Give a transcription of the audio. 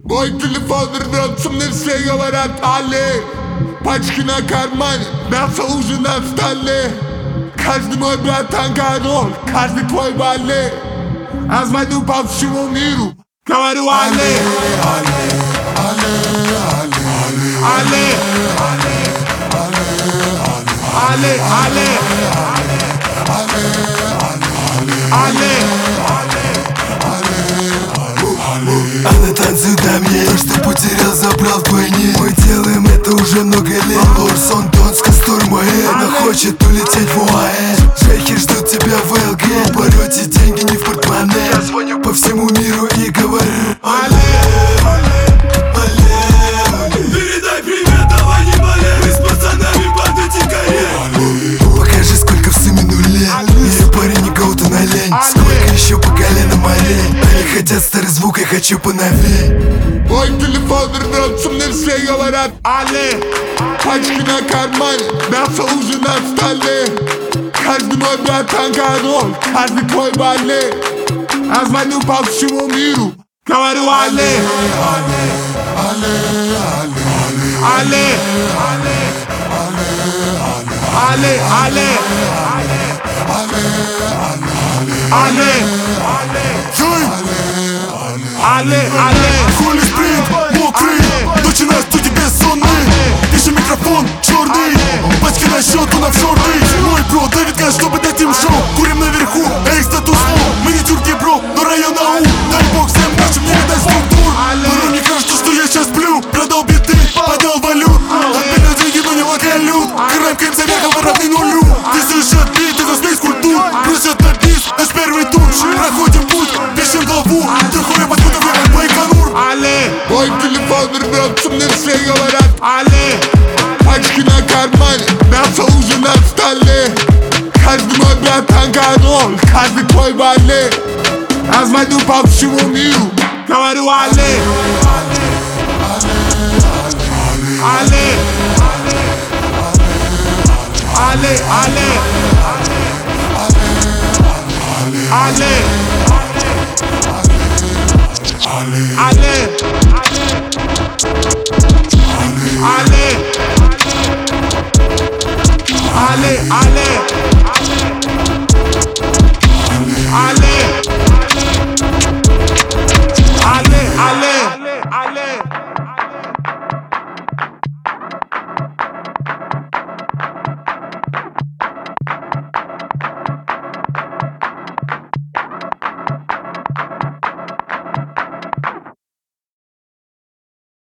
Мой телефон рвется, мне все говорят «Али». Пачки на кармане, мясо уже на столе. Каждый мой братан король, каждый твой валет. Я звоню по всему миру, говорю «Али». Али, Али, Али. Она танцует на мне, то, что потерял, забрал вдвойне. Мы делаем это уже много лет. Орсон, Донс, Кастур, Моэ. Она хочет улететь в УАЭ. Шейхи ждут тебя в ЛГ. В полете деньги не в портмоне. Я звоню по всему миру и говорю передай привет, давай не болей. Мы с пацанами банда дикарей. Покажи, сколько в сумме нулей. Я парень, не гоуту на лень. Сколько еще по колено морей. Они хотят старый звук, я хочу поновей. Мой телефон рвется, мне все говорят «Али». Пачки на кармане, мясо уже на столе. Каждый мой братан король, каждый твой валет. Я звоню по всему миру, говорю «Али». Али, Али, Али, Али. Хули спринт, мокрый, ночи на студии бессонный. Еще микрофон черный, пачки на счету на шорты. Мой бро, Давид Гаш, чтобы дать им шоу. Курим наверху, эй, статус фу. Мы не тюрки, бро, но район АУ. Дай бог всем нашим, не видать структур. Но мне кажется, что я сейчас сплю. Продал биты, подал валют. Отбили деньги, но не локалют. Карамкаемся вверх, а равны нулю. Ты слышишь биты, за смесь культур. Просят на бис, наш первый тур. Проходим путь, пишем главу. Трехуя подкуда вверх, Байконур. Мой телефон рвется, мне все говорят «Али». Пачки на кармане, мясо уже на столе. Каждый мой братан король, каждый твой валет. Я звоню по всему миру, говорю «Али». Али, Али, Али, Али, Али.